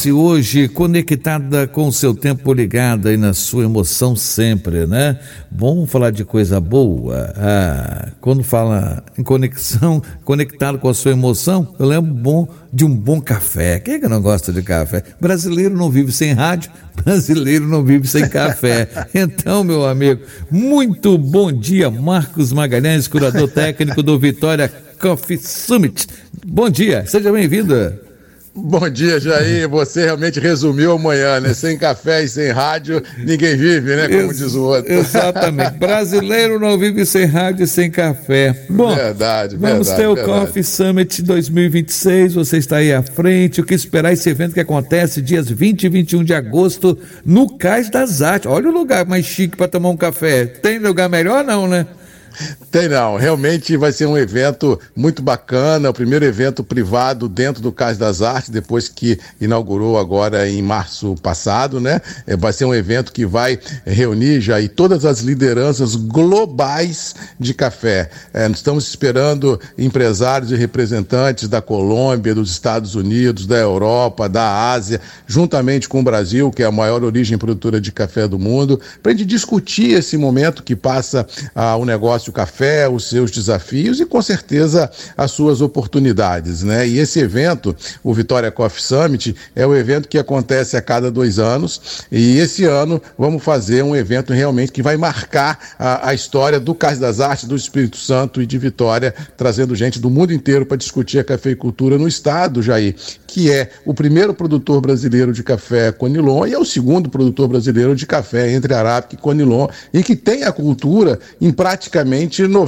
Joyce, hoje conectada com o seu tempo ligado aí na sua emoção sempre, né? Vamos falar de coisa boa. Quando fala em conexão, conectado com a sua emoção, eu lembro de um bom café. Quem é que não gosta de café? Brasileiro não vive sem rádio, brasileiro não vive sem café. Então, meu amigo, muito bom dia, Marcos Magalhães, curador técnico do Vitória Coffee Summit. Bom dia, seja bem-vindo. Bom dia, Jair. Você realmente resumiu amanhã, né? Sem café e sem rádio, ninguém vive, né? Como diz o outro. Exatamente. Brasileiro não vive sem rádio e sem café. Bom, vamos ter o Coffee Summit 2026. Você está aí à frente. O que esperar esse evento que acontece dias 20 e 21 de agosto no Cais das Artes. Olha o lugar mais chique para tomar um café. Tem lugar melhor, não, né? Tem não, realmente vai ser um evento muito bacana, o primeiro evento privado dentro do Cais das Artes, depois que inaugurou agora em março passado, né? Vai ser um evento que vai reunir já aí todas as lideranças globais de café. Nós estamos esperando empresários e representantes da Colômbia, dos Estados Unidos, da Europa, da Ásia, juntamente com o Brasil, que é a maior origem produtora de café do mundo, para a gente discutir esse momento que passa o negócio o café, os seus desafios e com certeza as suas oportunidades, né? E esse evento, o Vitória Coffee Summit, é o evento que acontece a cada 2 anos e esse ano vamos fazer um evento realmente que vai marcar a história do Cais das Artes, do Espírito Santo e de Vitória, trazendo gente do mundo inteiro para discutir a cafeicultura no estado, Jair, que é o primeiro produtor brasileiro de café Conilon e é o segundo produtor brasileiro de café entre Arábica e Conilon e que tem a cultura em praticamente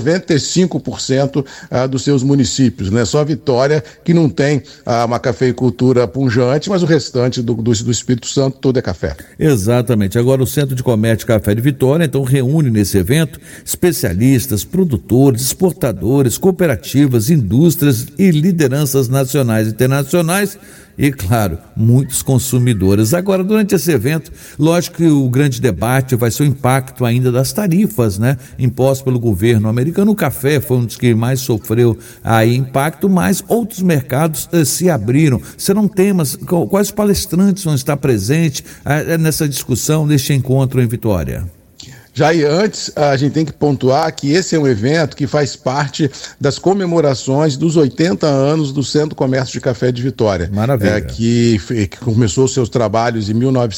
95% dos seus municípios, né? Só Vitória que não tem uma cafeicultura pujante, mas o restante do Espírito Santo todo é café. Exatamente. Agora o Centro de Comércio Café de Vitória, então, reúne nesse evento especialistas, produtores, exportadores, cooperativas, indústrias e lideranças nacionais e internacionais e, claro, muitos consumidores. Agora, durante esse evento, lógico que o grande debate vai ser o impacto ainda das tarifas, né, impostas pelo governo americano. O café foi um dos que mais sofreu aí impacto, mas outros mercados se abriram. Serão temas, quais palestrantes vão estar presentes nessa discussão, neste encontro em Vitória? Jair, antes a gente tem que pontuar que esse é um evento que faz parte das comemorações dos 80 anos do Centro de Comércio de Café de Vitória. Maravilha. Que começou seus trabalhos em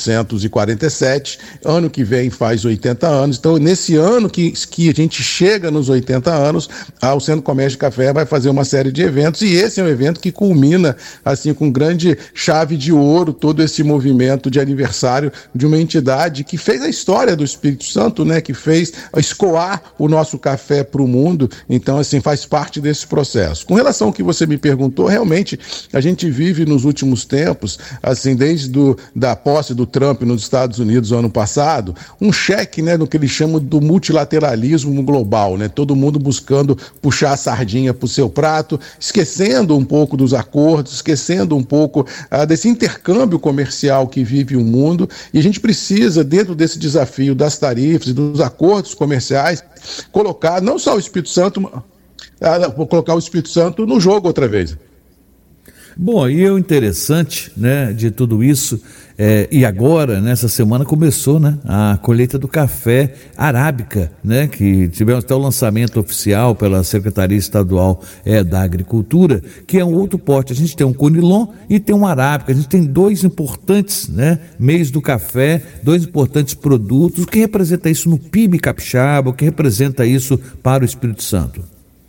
1947, ano que vem faz 80 anos. Então, nesse ano que a gente chega nos 80 anos, o Centro de Comércio de Café vai fazer uma série de eventos e esse é um evento que culmina assim com grande chave de ouro todo esse movimento de aniversário de uma entidade que fez a história do Espírito Santo, né, que fez escoar o nosso café para o mundo. Então, assim, faz parte desse processo. Com relação ao que você me perguntou, realmente a gente vive nos últimos tempos, assim, desde da posse do Trump nos Estados Unidos ano passado, um cheque, né, no que eles chamam do multilateralismo global, né, todo mundo buscando puxar a sardinha para o seu prato, esquecendo um pouco dos acordos, esquecendo um pouco desse intercâmbio comercial que vive o mundo, e a gente precisa, dentro desse desafio das tarifas e dos acordos comerciais, colocar não só o Espírito Santo, colocar o Espírito Santo no jogo outra vez. Bom, e o interessante, né, de tudo isso, e agora, nessa semana, começou, né, a colheita do café arábica, né, que tivemos até o lançamento oficial pela Secretaria Estadual da Agricultura, que é um outro porte. A gente tem um Conilon e tem um arábica. A gente tem 2 importantes, né, meios do café, 2 importantes produtos. O que representa isso no PIB capixaba? O que representa isso para o Espírito Santo?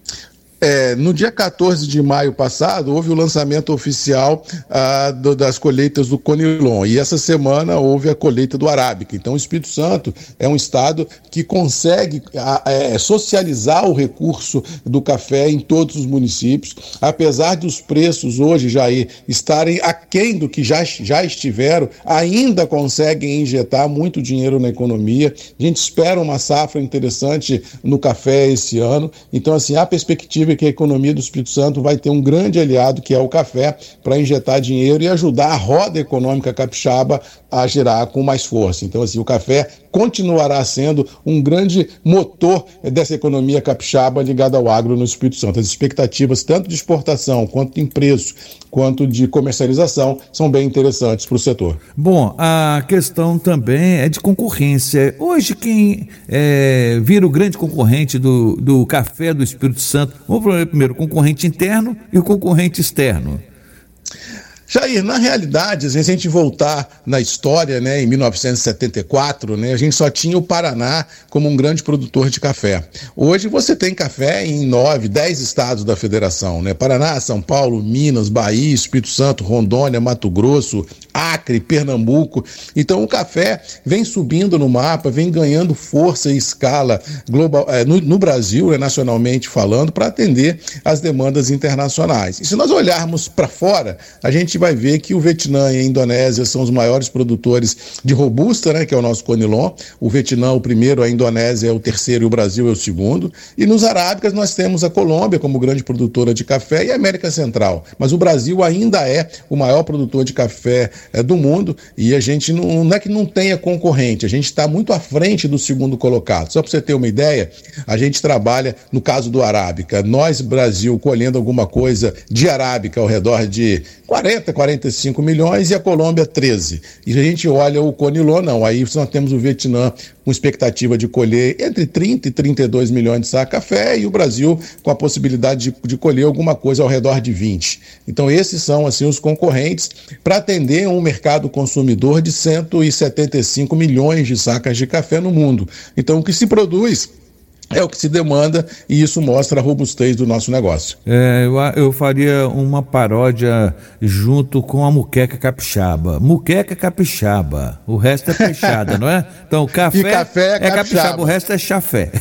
No dia 14 de maio passado, houve o lançamento oficial das colheitas do Conilon, e essa semana houve a colheita do Arábica. Então, o Espírito Santo é um estado que consegue socializar o recurso do café em todos os municípios, apesar dos preços hoje já estarem aquém do que já estiveram, ainda conseguem injetar muito dinheiro na economia. A gente espera uma safra interessante no café esse ano. Então, assim, a perspectiva que a economia do Espírito Santo vai ter um grande aliado, que é o café, para injetar dinheiro e ajudar a roda econômica capixaba a girar com mais força. Então, assim, o café continuará sendo um grande motor dessa economia capixaba ligada ao agro no Espírito Santo. As expectativas tanto de exportação, quanto em preço, quanto de comercialização são bem interessantes para o setor. Bom, a questão também é de concorrência. Hoje quem vira o grande concorrente do café do Espírito Santo, vamos falar primeiro, o concorrente interno e o concorrente externo. Jair, na realidade, se a gente voltar na história, né, em 1974, né, a gente só tinha o Paraná como um grande produtor de café. Hoje você tem café em 9, 10 estados da federação, né? Paraná, São Paulo, Minas, Bahia, Espírito Santo, Rondônia, Mato Grosso, Acre, Pernambuco. Então o café vem subindo no mapa, vem ganhando força e escala global, no Brasil, né, nacionalmente falando, para atender às demandas internacionais. E se nós olharmos para fora, a gente vai ver que o Vietnã e a Indonésia são os maiores produtores de robusta, né, que é o nosso Conilon. O Vietnã é o primeiro, a Indonésia é o terceiro e o Brasil é o segundo. E nos arábicas nós temos a Colômbia como grande produtora de café e a América Central. Mas o Brasil ainda é o maior produtor de café do mundo e a gente não é que não tenha concorrente, a gente está muito à frente do segundo colocado. Só para você ter uma ideia, a gente trabalha, no caso do Arábica, nós, Brasil, colhendo alguma coisa de Arábica ao redor de 45 milhões e a Colômbia 13. E a gente olha o Conilon, não. Aí nós temos o Vietnã com expectativa de colher entre 30 e 32 milhões de sacas de café e o Brasil com a possibilidade de colher alguma coisa ao redor de 20. Então esses são assim os concorrentes para atender um mercado consumidor de 175 milhões de sacas de café no mundo. Então o que se produz é o que se demanda e isso mostra a robustez do nosso negócio. Eu faria uma paródia junto com a muqueca capixaba. Muqueca capixaba, o resto é peixada, não é? Então café é capixaba, o resto é chafé.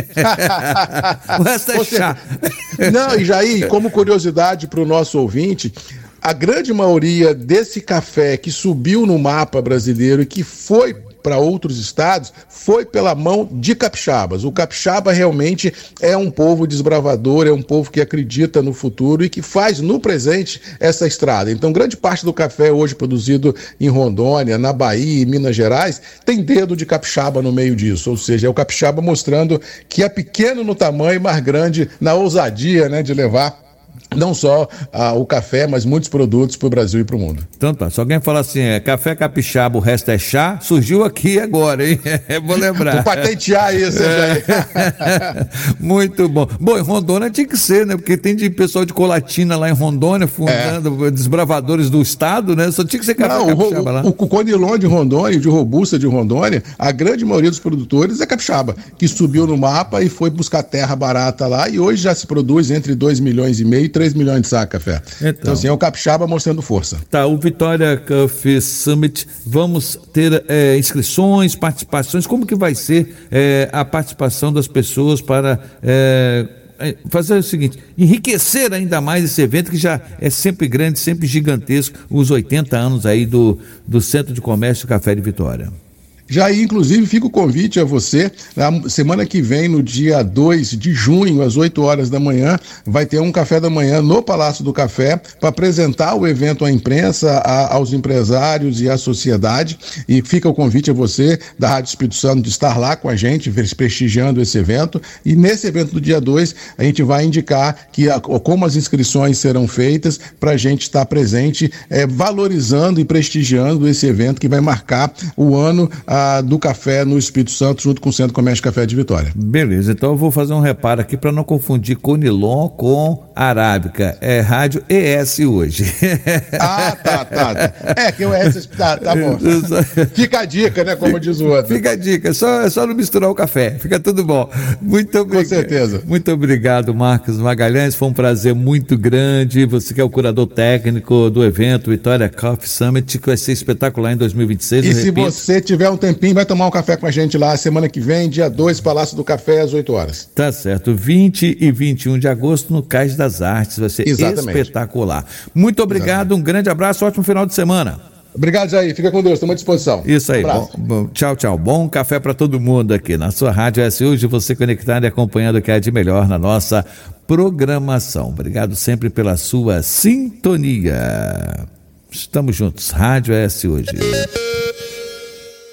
O resto é chá. Não, e Jair, como curiosidade para o nosso ouvinte, a grande maioria desse café que subiu no mapa brasileiro e que foi para outros estados foi pela mão de capixabas. O capixaba realmente é um povo desbravador, é um povo que acredita no futuro e que faz no presente essa estrada. Então, grande parte do café hoje produzido em Rondônia, na Bahia e Minas Gerais tem dedo de capixaba no meio disso, ou seja, é o capixaba mostrando que é pequeno no tamanho, mas grande na ousadia, né, de levar não só o café, mas muitos produtos para o Brasil e para o mundo. Então tá, se alguém falar assim, café capixaba, o resto é chá, surgiu aqui agora, hein? Vou lembrar. Vou patentear isso, Jair. Muito bom. Bom, em Rondônia tinha que ser, né? Porque tem de pessoal de Colatina lá em Rondônia, fundando desbravadores do estado, né? Só tinha que ser café capixaba lá. O Conilon de Rondônia, de robusta de Rondônia, a grande maioria dos produtores é capixaba, que subiu no mapa e foi buscar terra barata lá e hoje já se produz entre 2 milhões e meio e 3 milhões de sacas de café. Então assim, é o capixaba mostrando força. Tá, o Vitória Coffee Summit, vamos ter inscrições, participações, como que vai ser a participação das pessoas para fazer o seguinte, enriquecer ainda mais esse evento que já é sempre grande, sempre gigantesco, os 80 anos aí do Centro de Comércio Café de Vitória. Já aí, inclusive, fica o convite a você, na semana que vem, no dia 2 de junho, às 8 horas da manhã, vai ter um café da manhã no Palácio do Café para apresentar o evento à imprensa, aos empresários e à sociedade. E fica o convite a você, da Rádio Espírito Santo, de estar lá com a gente, prestigiando esse evento. E nesse evento do dia 2, a gente vai indicar como as inscrições serão feitas para a gente estar presente, valorizando e prestigiando esse evento que vai marcar o ano do café no Espírito Santo, junto com o Centro Comércio Café de Vitória. Beleza, então eu vou fazer um reparo aqui para não confundir Conilon com Arábica. É rádio ES hoje. Tá. Que o ES tá bom. Fica a dica, né, como diz o outro. Fica a dica, é só não misturar o café, fica tudo bom. Muito obrigado. Com certeza. Muito obrigado, Marcos Magalhães, foi um prazer muito grande. Você que é o curador técnico do evento Vitória Coffee Summit, que vai ser espetacular em 2026. E se você tiver um tempinho, vai tomar um café com a gente lá semana que vem, dia 2, Palácio do Café, às 8 horas. Tá certo, 20 e 21 de agosto no Cais das Artes, vai ser espetacular. Muito obrigado, um grande abraço, ótimo final de semana. Obrigado, Jair, fica com Deus, estamos à disposição. Isso aí, tchau, bom café para todo mundo aqui na sua Rádio S hoje, você conectado e acompanhando o que é de melhor na nossa programação. Obrigado sempre pela sua sintonia. Estamos juntos, Rádio S hoje.